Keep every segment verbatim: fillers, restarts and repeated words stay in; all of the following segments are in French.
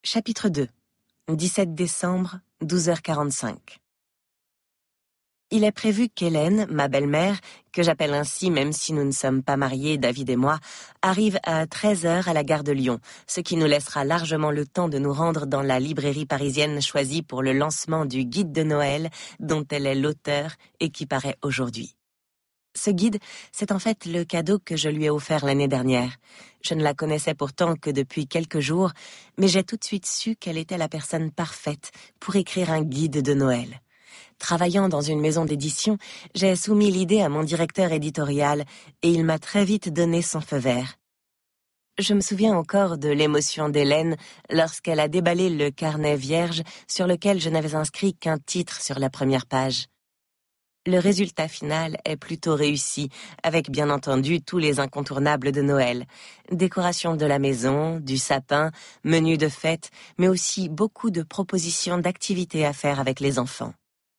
Chapitre deux. dix-sept décembre, douze heures quarante-cinq. Il est prévu qu'Hélène, ma belle-mère, que j'appelle ainsi même si nous ne sommes pas mariés, David et moi, arrive à treize heures à la gare de Lyon, ce qui nous laissera largement le temps de nous rendre dans la librairie parisienne choisie pour le lancement du guide de Noël dont elle est l'auteur et qui paraît aujourd'hui. Ce guide, c'est en fait le cadeau que je lui ai offert l'année dernière. Je ne la connaissais pourtant que depuis quelques jours, mais j'ai tout de suite su qu'elle était la personne parfaite pour écrire un guide de Noël. Travaillant dans une maison d'édition, j'ai soumis l'idée à mon directeur éditorial et il m'a très vite donné son feu vert. Je me souviens encore de l'émotion d'Hélène lorsqu'elle a déballé le carnet vierge sur lequel je n'avais inscrit qu'un titre sur la première page. Le résultat final est plutôt réussi, avec bien entendu tous les incontournables de Noël. Décoration de la maison, du sapin, menu de fête, mais aussi beaucoup de propositions d'activités à faire avec les enfants.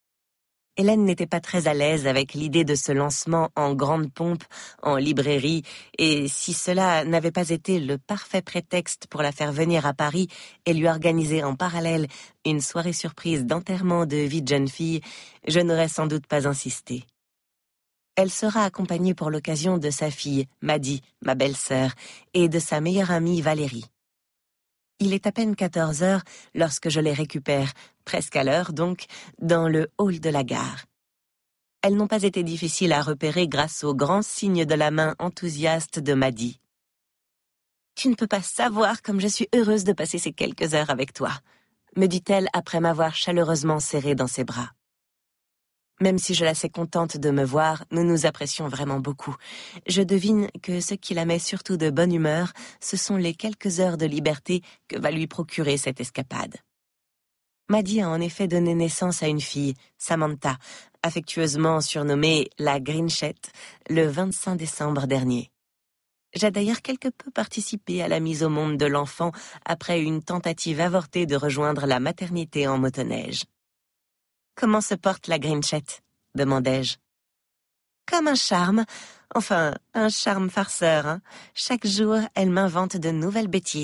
Hélène n'était pas très à l'aise avec l'idée de ce lancement en grande pompe, en librairie, et si cela n'avait pas été le parfait prétexte pour la faire venir à Paris et lui organiser en parallèle une soirée surprise d'enterrement de vie de jeune fille, je n'aurais sans doute pas insisté. Elle sera accompagnée pour l'occasion de sa fille, Maddy, ma belle-sœur, et de sa meilleure amie Valérie. Il est à peine quatorze heures lorsque je les récupère, presque à l'heure donc, dans le hall de la gare. Elles n'ont pas été difficiles à repérer grâce au grand signe de la main enthousiaste de Maddy. « Tu ne peux pas savoir comme je suis heureuse de passer ces quelques heures avec toi », me dit-elle après m'avoir chaleureusement serrée dans ses bras. Même si je la sais contente de me voir, nous nous apprécions vraiment beaucoup. Je devine que ce qui la met surtout de bonne humeur, ce sont les quelques heures de liberté que va lui procurer cette escapade. Maddy a en effet donné naissance à une fille, Samantha, affectueusement surnommée la Grinchette, le vingt-cinq décembre dernier. J'ai d'ailleurs quelque peu participé à la mise au monde de l'enfant après une tentative avortée de rejoindre la maternité en motoneige. « Comment se porte la Grinchette ?» demandai-je. « Comme un charme, enfin, un charme farceur, hein. Chaque jour, elle m'invente de nouvelles bêtises. »«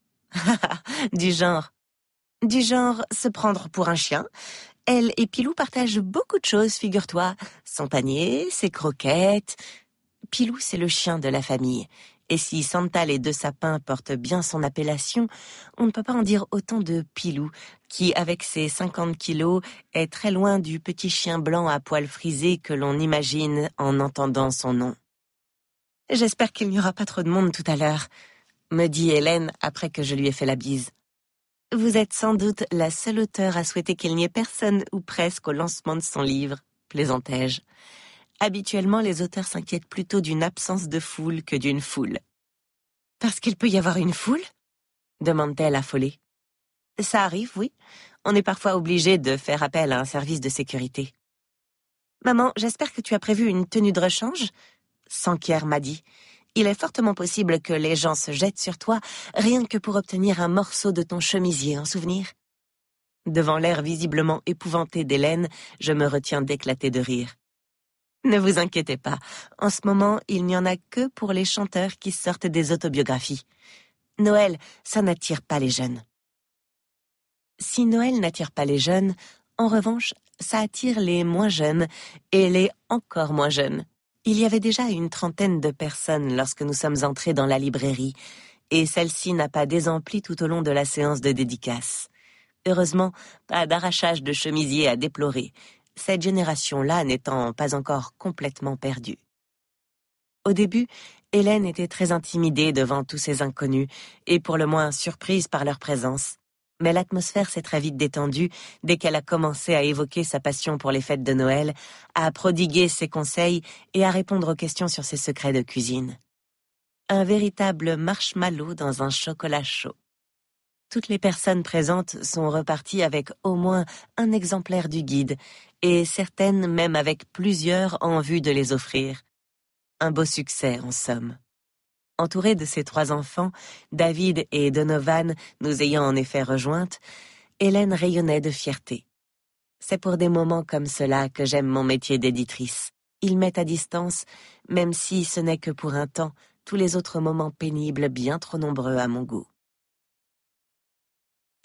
Du genre. Du genre se prendre pour un chien. Elle et Pilou partagent beaucoup de choses, figure-toi. Son panier, ses croquettes. Pilou, c'est le chien de la famille. Et si Santal et Deux Sapins portent bien son appellation, on ne peut pas en dire autant de Pilou, qui, avec ses cinquante kilos, est très loin du petit chien blanc à poils frisés que l'on imagine en entendant son nom. « J'espère qu'il n'y aura pas trop de monde tout à l'heure », me dit Hélène après que je lui ai fait la bise. « Vous êtes sans doute la seule auteure à souhaiter qu'il n'y ait personne ou presque au lancement de son livre, » plaisantai-je. Habituellement, les auteurs s'inquiètent plutôt d'une absence de foule que d'une foule. « Parce qu'il peut y avoir une foule ?» demande-t-elle affolée. « Ça arrive, oui. On est parfois obligé de faire appel à un service de sécurité. »« Maman, j'espère que tu as prévu une tenue de rechange ?» s'enquiert Maddy. « Il est fortement possible que les gens se jettent sur toi rien que pour obtenir un morceau de ton chemisier en souvenir. » Devant l'air visiblement épouvanté d'Hélène, je me retiens d'éclater de rire. Ne vous inquiétez pas, en ce moment, il n'y en a que pour les chanteurs qui sortent des autobiographies. Noël, ça n'attire pas les jeunes. Si Noël n'attire pas les jeunes, en revanche, ça attire les moins jeunes et les encore moins jeunes. Il y avait déjà une trentaine de personnes lorsque nous sommes entrés dans la librairie, et celle-ci n'a pas désempli tout au long de la séance de dédicace. Heureusement, pas d'arrachage de chemisier à déplorer, cette génération-là n'étant pas encore complètement perdue. Au début, Hélène était très intimidée devant tous ces inconnus, et pour le moins surprise par leur présence. Mais l'atmosphère s'est très vite détendue dès qu'elle a commencé à évoquer sa passion pour les fêtes de Noël, à prodiguer ses conseils et à répondre aux questions sur ses secrets de cuisine. Un véritable marshmallow dans un chocolat chaud. Toutes les personnes présentes sont reparties avec au moins un exemplaire du guide, et certaines même avec plusieurs en vue de les offrir. Un beau succès, en somme. Entourée de ses trois enfants, David et Donovan nous ayant en effet rejointes, Hélène rayonnait de fierté. C'est pour des moments comme cela que j'aime mon métier d'éditrice. Il met à distance, même si ce n'est que pour un temps, tous les autres moments pénibles bien trop nombreux à mon goût.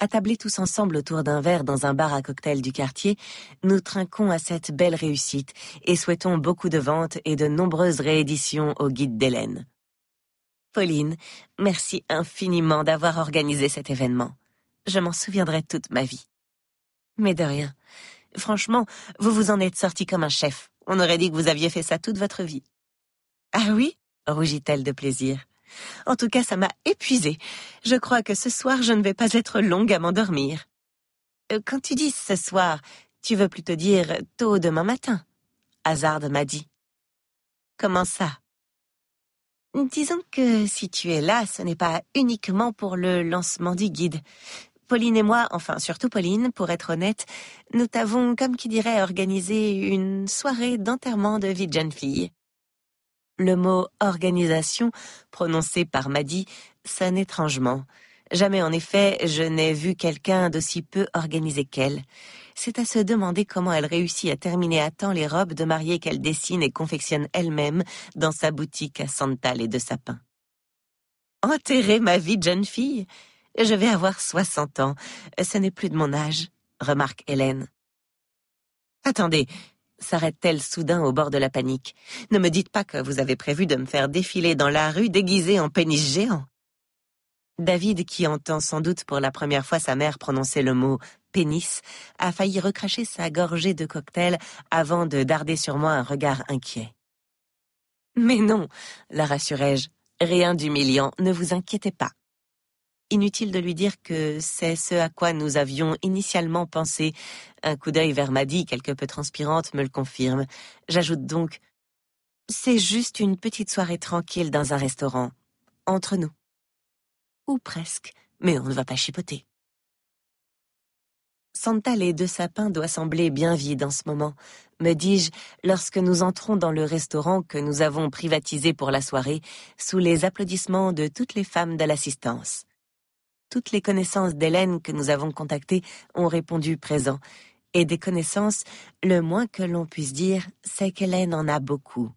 Attablés tous ensemble autour d'un verre dans un bar à cocktail du quartier, nous trinquons à cette belle réussite et souhaitons beaucoup de ventes et de nombreuses rééditions au guide d'Hélène. Pauline, merci infiniment d'avoir organisé cet événement. Je m'en souviendrai toute ma vie. Mais de rien. Franchement, vous vous en êtes sorti comme un chef. On aurait dit que vous aviez fait ça toute votre vie. Ah oui? Rougit-elle de plaisir. En tout cas, ça m'a épuisée. Je crois que ce soir, je ne vais pas être longue à m'endormir. Euh, quand tu dis ce soir, tu veux plutôt dire tôt demain matin, Hazard m'a dit. Comment ça? Disons que si tu es là, ce n'est pas uniquement pour le lancement du guide. Pauline et moi, enfin surtout Pauline, pour être honnête, nous t'avons, comme qui dirait, organisé une soirée d'enterrement de vie de jeune fille. Le mot « organisation », prononcé par Maddy, sonne étrangement. Jamais, en effet, je n'ai vu quelqu'un d'aussi peu organisé qu'elle. C'est à se demander comment elle réussit à terminer à temps les robes de mariée qu'elle dessine et confectionne elle-même dans sa boutique à sandales et de sapin. Enterrer ma vie de jeune fille? Je vais avoir soixante ans. Ce n'est plus de mon âge, remarque Hélène. Attendez, s'arrête-t-elle soudain au bord de la panique. Ne me dites pas que vous avez prévu de me faire défiler dans la rue déguisée en pénis géant. David, qui entend sans doute pour la première fois sa mère prononcer le mot « pénis », a failli recracher sa gorgée de cocktail avant de darder sur moi un regard inquiet. « Mais non, la rassurai-je, rien d'humiliant, ne vous inquiétez pas. » Inutile de lui dire que c'est ce à quoi nous avions initialement pensé. Un coup d'œil vers Maddy, quelque peu transpirante, me le confirme. J'ajoute donc « C'est juste une petite soirée tranquille dans un restaurant, entre nous. » Ou presque, mais on ne va pas chipoter. Sandales et de sapin doit sembler bien vide en ce moment, me dis-je, lorsque nous entrons dans le restaurant que nous avons privatisé pour la soirée, sous les applaudissements de toutes les femmes de l'assistance. Toutes les connaissances d'Hélène que nous avons contactées ont répondu présent. Et des connaissances, le moins que l'on puisse dire, c'est qu'Hélène en a beaucoup.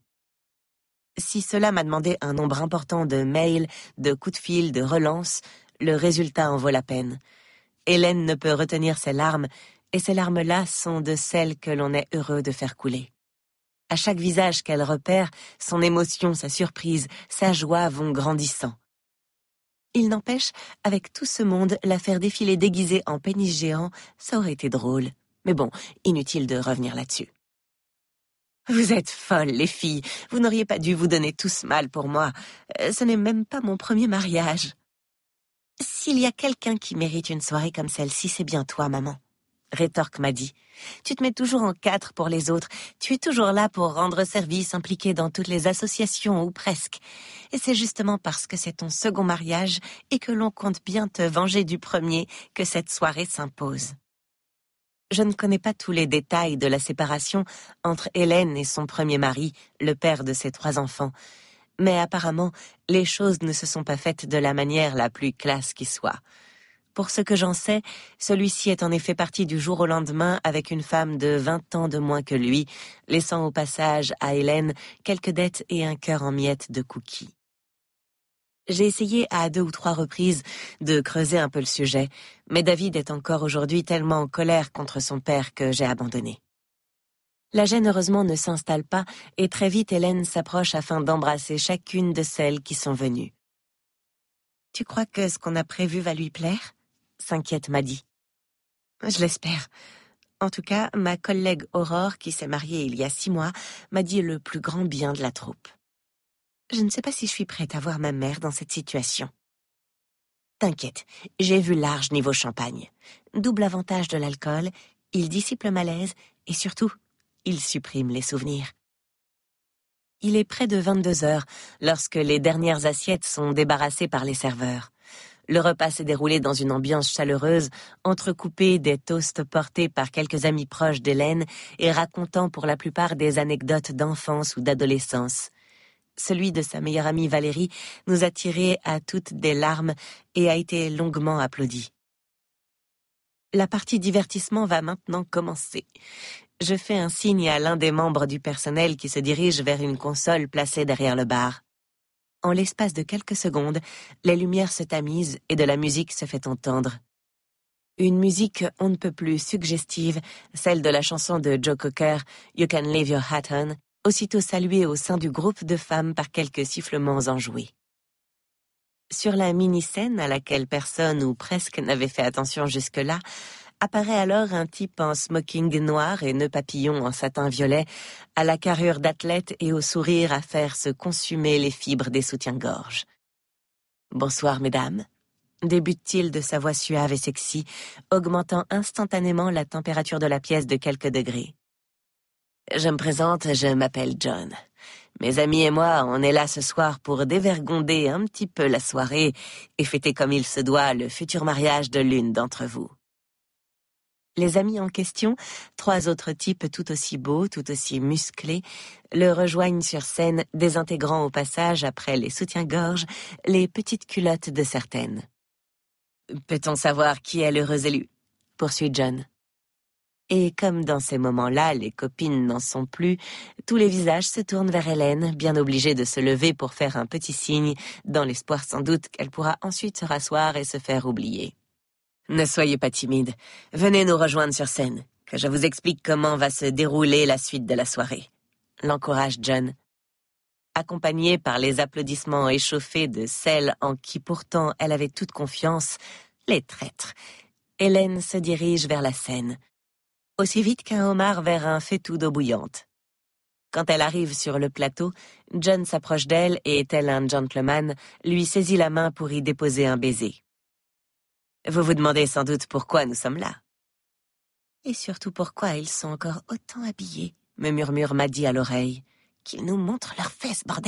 Si cela m'a demandé un nombre important de mails, de coups de fil, de relances, le résultat en vaut la peine. Hélène ne peut retenir ses larmes, et ces larmes-là sont de celles que l'on est heureux de faire couler. À chaque visage qu'elle repère, son émotion, sa surprise, sa joie vont grandissant. Il n'empêche, avec tout ce monde, la faire défiler déguisée en pénis géant, ça aurait été drôle. Mais bon, inutile de revenir là-dessus. Vous êtes folles, les filles. Vous n'auriez pas dû vous donner tous mal pour moi. Euh, ce n'est même pas mon premier mariage. S'il y a quelqu'un qui mérite une soirée comme celle-ci, c'est bien toi, maman, rétorque Maddy. Tu te mets toujours en quatre pour les autres. Tu es toujours là pour rendre service, impliqué dans toutes les associations, ou presque. Et c'est justement parce que c'est ton second mariage et que l'on compte bien te venger du premier que cette soirée s'impose. Je ne connais pas tous les détails de la séparation entre Hélène et son premier mari, le père de ses trois enfants. Mais apparemment, les choses ne se sont pas faites de la manière la plus classe qui soit. Pour ce que j'en sais, celui-ci est en effet parti du jour au lendemain avec une femme de vingt ans de moins que lui, laissant au passage à Hélène quelques dettes et un cœur en miettes de cookies. J'ai essayé à deux ou trois reprises de creuser un peu le sujet, mais David est encore aujourd'hui tellement en colère contre son père que j'ai abandonné. La gêne heureusement ne s'installe pas et très vite Hélène s'approche afin d'embrasser chacune de celles qui sont venues. « Tu crois que ce qu'on a prévu va lui plaire ?» s'inquiète Maddy. Je l'espère. En tout cas, ma collègue Aurore, qui s'est mariée il y a six mois, m'a dit le plus grand bien de la troupe. Je ne sais pas si je suis prête à voir ma mère dans cette situation. T'inquiète, j'ai vu large niveau champagne. Double avantage de l'alcool, il dissipe le malaise et surtout, il supprime les souvenirs. Il est près de vingt-deux heures lorsque les dernières assiettes sont débarrassées par les serveurs. Le repas s'est déroulé dans une ambiance chaleureuse, entrecoupée des toasts portés par quelques amis proches d'Hélène et racontant pour la plupart des anecdotes d'enfance ou d'adolescence. Celui de sa meilleure amie Valérie nous a tiré à toutes des larmes et a été longuement applaudi. La partie divertissement va maintenant commencer. Je fais un signe à l'un des membres du personnel qui se dirige vers une console placée derrière le bar. En l'espace de quelques secondes, les lumières se tamisent et de la musique se fait entendre. Une musique on ne peut plus suggestive, celle de la chanson de Joe Cocker, You Can Leave Your Hat On, aussitôt saluée au sein du groupe de femmes par quelques sifflements enjoués. Sur la mini-scène à laquelle personne ou presque n'avait fait attention jusque-là, apparaît alors un type en smoking noir et nœud papillon en satin violet, à la carrure d'athlète et au sourire à faire se consumer les fibres des soutiens-gorge. « Bonsoir, mesdames », débute-t-il de sa voix suave et sexy, augmentant instantanément la température de la pièce de quelques degrés. « Je me présente, je m'appelle John. Mes amis et moi, on est là ce soir pour dévergonder un petit peu la soirée et fêter comme il se doit le futur mariage de l'une d'entre vous. » Les amis en question, trois autres types tout aussi beaux, tout aussi musclés, le rejoignent sur scène, désintégrant au passage, après les soutiens-gorge, les petites culottes de certaines. « Peut-on savoir qui est l'heureux élu ?» poursuit John. Et comme dans ces moments-là, les copines n'en sont plus, tous les visages se tournent vers Hélène, bien obligée de se lever pour faire un petit signe, dans l'espoir sans doute qu'elle pourra ensuite se rasseoir et se faire oublier. « Ne soyez pas timide, venez nous rejoindre sur scène, que je vous explique comment va se dérouler la suite de la soirée. » l'encourage John. Accompagnée par les applaudissements échauffés de celles en qui pourtant elle avait toute confiance, les traîtres, Hélène se dirige vers la scène, aussi vite qu'un homard vers un faitout d'eau bouillante. Quand elle arrive sur le plateau, John s'approche d'elle et, tel un gentleman, lui saisit la main pour y déposer un baiser. « Vous vous demandez sans doute pourquoi nous sommes là. »« Et surtout pourquoi ils sont encore autant habillés, » me murmure Maddie à l'oreille. « Qu'ils nous montrent leurs fesses, bordel !»«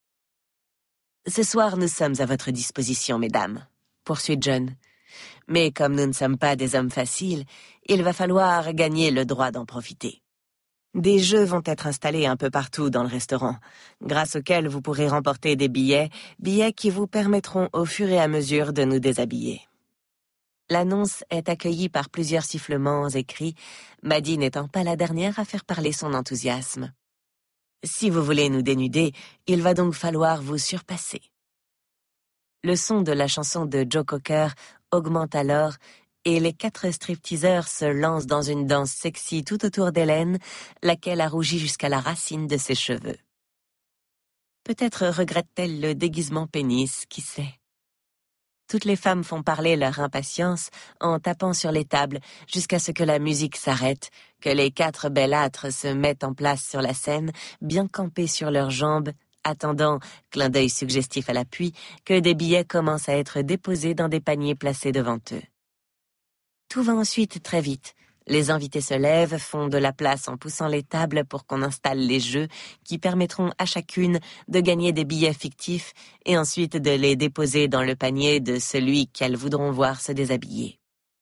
Ce soir, nous sommes à votre disposition, mesdames, » poursuit John. « Mais comme nous ne sommes pas des hommes faciles, il va falloir gagner le droit d'en profiter. Des jeux vont être installés un peu partout dans le restaurant, grâce auxquels vous pourrez remporter des billets, billets qui vous permettront au fur et à mesure de nous déshabiller. » L'annonce est accueillie par plusieurs sifflements et cris, Maddie n'étant pas la dernière à faire parler son enthousiasme. Si vous voulez nous dénuder, il va donc falloir vous surpasser. Le son de la chanson de Joe Cocker augmente alors et les quatre stripteaseurs se lancent dans une danse sexy tout autour d'Hélène, laquelle a rougi jusqu'à la racine de ses cheveux. Peut-être regrette-t-elle le déguisement pénis, qui sait. Toutes les femmes font parler leur impatience en tapant sur les tables jusqu'à ce que la musique s'arrête, que les quatre bellâtres se mettent en place sur la scène, bien campés sur leurs jambes, attendant, clin d'œil suggestif à l'appui, que des billets commencent à être déposés dans des paniers placés devant eux. Tout va ensuite très vite. Les invités se lèvent, font de la place en poussant les tables pour qu'on installe les jeux qui permettront à chacune de gagner des billets fictifs et ensuite de les déposer dans le panier de celui qu'elles voudront voir se déshabiller.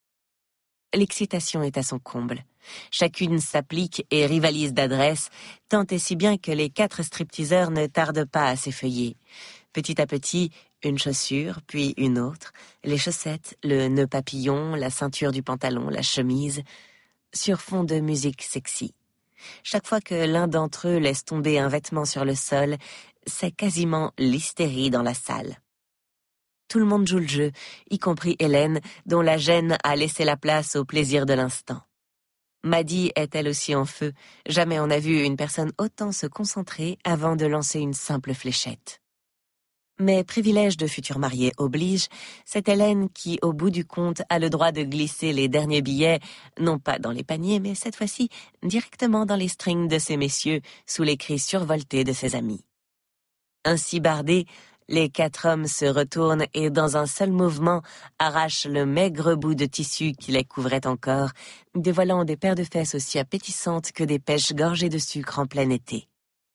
L'excitation est à son comble. Chacune s'applique et rivalise d'adresse, tant et si bien que les quatre stripteaseurs ne tardent pas à s'effeuiller. Petit à petit, une chaussure, puis une autre, les chaussettes, le nœud papillon, la ceinture du pantalon, la chemise, sur fond de musique sexy. Chaque fois que l'un d'entre eux laisse tomber un vêtement sur le sol, c'est quasiment l'hystérie dans la salle. Tout le monde joue le jeu, y compris Hélène, dont la gêne a laissé la place au plaisir de l'instant. Maddie est elle aussi en feu. Jamais on n'a vu une personne autant se concentrer avant de lancer une simple fléchette. Mais privilège de futur marié oblige, c'est Hélène qui, au bout du compte, a le droit de glisser les derniers billets, non pas dans les paniers, mais cette fois-ci directement dans les strings de ces messieurs, sous les cris survoltés de ses amis. Ainsi bardés, les quatre hommes se retournent et, dans un seul mouvement, arrachent le maigre bout de tissu qui les couvrait encore, dévoilant des paires de fesses aussi appétissantes que des pêches gorgées de sucre en plein été.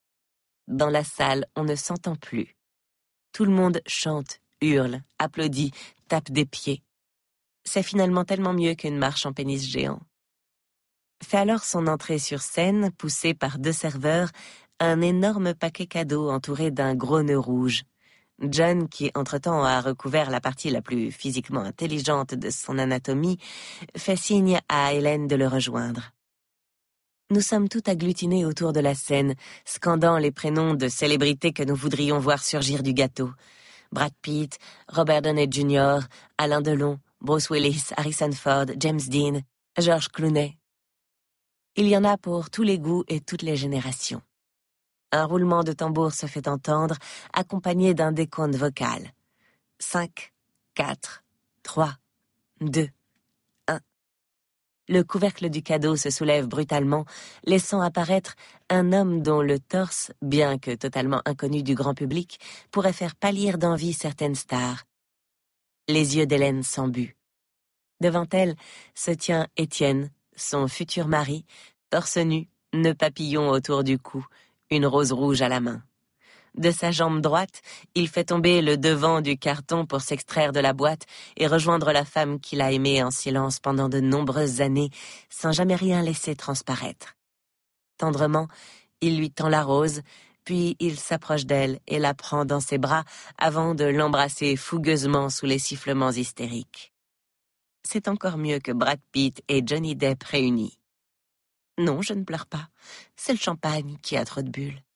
Dans la salle, on ne s'entend plus. Tout le monde chante, hurle, applaudit, tape des pieds. C'est finalement tellement mieux qu'une marche en pénis géant. Fait alors son entrée sur scène, poussé par deux serveurs, un énorme paquet cadeau entouré d'un gros nœud rouge. John, qui entre-temps a recouvert la partie la plus physiquement intelligente de son anatomie, fait signe à Hélène de le rejoindre. Nous sommes tout agglutinés autour de la scène, scandant les prénoms de célébrités que nous voudrions voir surgir du gâteau. Brad Pitt, Robert Downey junior, Alain Delon, Bruce Willis, Harrison Ford, James Dean, George Clooney. Il y en a pour tous les goûts et toutes les générations. Un roulement de tambour se fait entendre, accompagné d'un décompte vocal. Cinq, quatre, trois, deux, un. Le couvercle du cadeau se soulève brutalement, laissant apparaître un homme dont le torse, bien que totalement inconnu du grand public, pourrait faire pâlir d'envie certaines stars. Les yeux d'Hélène s'embuent. Devant elle se tient Étienne, son futur mari, torse nu, nœud papillon autour du cou, une rose rouge à la main. De sa jambe droite, il fait tomber le devant du carton pour s'extraire de la boîte et rejoindre la femme qu'il a aimée en silence pendant de nombreuses années, sans jamais rien laisser transparaître. Tendrement, il lui tend la rose, puis il s'approche d'elle et la prend dans ses bras avant de l'embrasser fougueusement sous les sifflements hystériques. C'est encore mieux que Brad Pitt et Johnny Depp réunis. Non, je ne pleure pas. C'est le champagne qui a trop de bulles.